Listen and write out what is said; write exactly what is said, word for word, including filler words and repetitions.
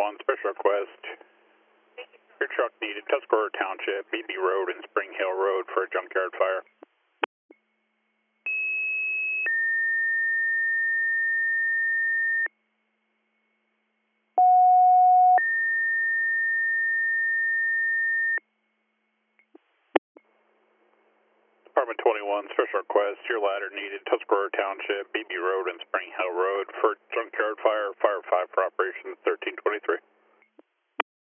twenty-one, special request. Your truck needed Tuscarora Township, B B Road and Spring Hill Road for a junkyard fire. Department twenty-one, special request. Your ladder needed Tuscarora Township, B B Road and Spring Hill Road for junkyard fire. Fire five for operations thirteen twenty-three.